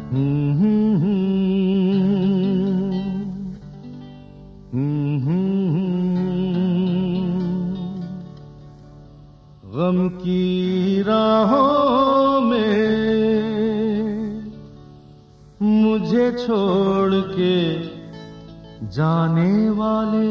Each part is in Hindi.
गम की राहों में मुझे छोड़ के जाने वाले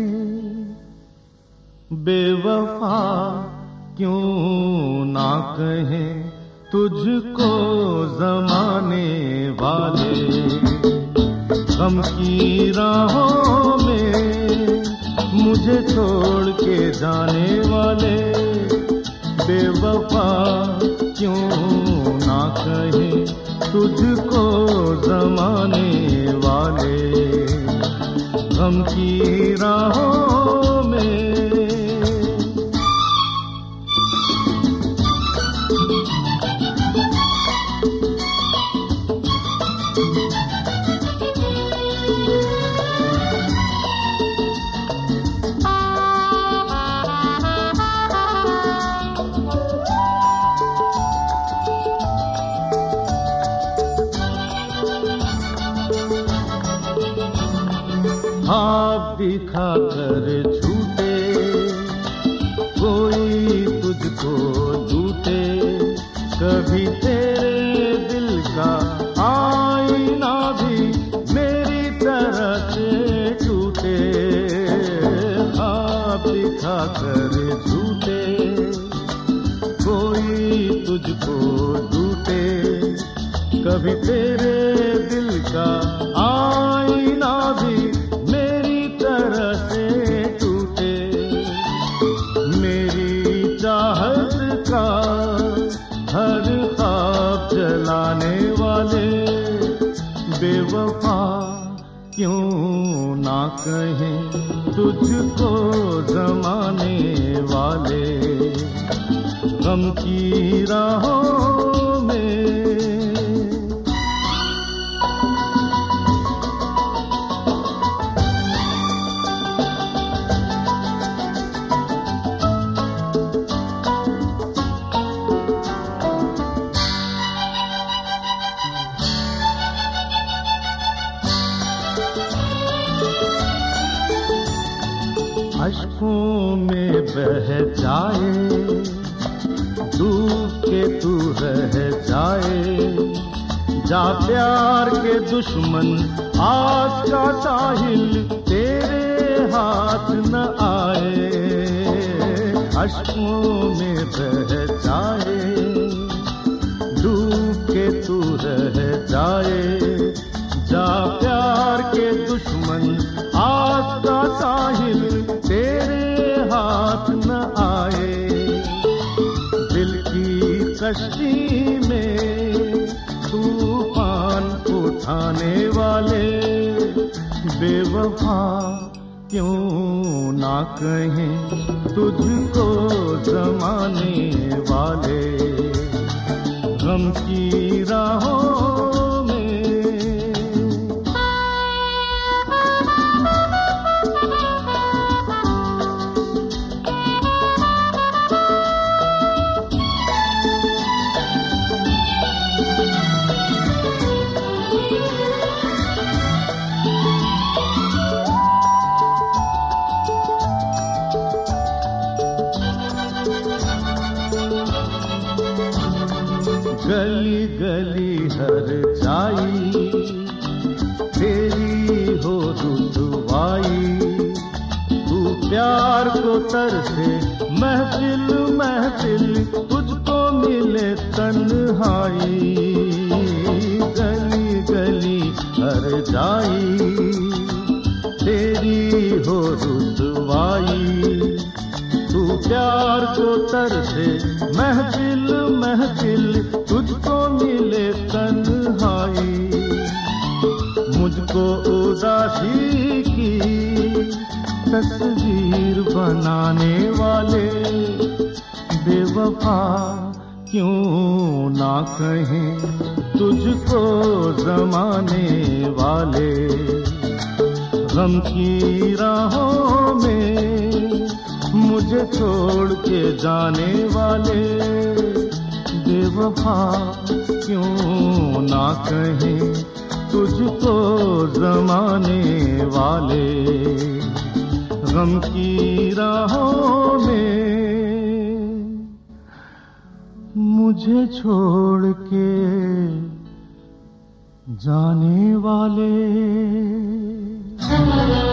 बेवफा क्यों ना कहें तुझको ज़माने वाले। गम की राहों में मुझे छोड़ के जाने वाले बेवफा क्यों ना कहे तुझको ज़माने वाले। गम की राहों में ख्वाब दिखा कर झूठे कोई तुझको लूटे, कभी तेरे दिल का आईना भी मेरी तरह से टूटे। ख्वाब दिखा कर झूठे कोई तुझको लूटे, कभी तेरे दिल का आईना भी मेरी तरह से टूटे। मेरी चाहत का हर ख्वाब जलाने वाले बेवफा क्यों ना कहें तुझको ज़माने वाले। गम की राहों में अश्कों में बह जाए डूब के तू रह जाए, जा प्यार के दुश्मन आज का साहिल तेरे हाथ न आए। अश्कों में बह जाए डूब के तू रह जाए, जा प्यार के दुश्मन आज का साहिल तेरे हाथ न आए। दिल की कश्ती में तूफान उठाने वाले बेवफा क्यों ना कहें तुझको ज़माने वाले। गम की राहों गली गली हर जाई तेरी हो रुसवाई, तू प्यार को तरसे महफिल महफिल तुझको मिले तन्हाई। गली गली हर जाई तेरी हो रुसवाई, तू प्यार को तरसे महफिल महफिल तुझको मिले तन्हाई। मुझको उदासी की तस्वीर बनाने वाले बेवफा क्यों ना कहें तुझको ज़माने वाले। गम की राहों में मुझे छोड़ के जाने वाले बेवफा क्यों ना कहें तुझको जमाने वाले, गम की राहों में मुझे छोड़ के जाने वाले।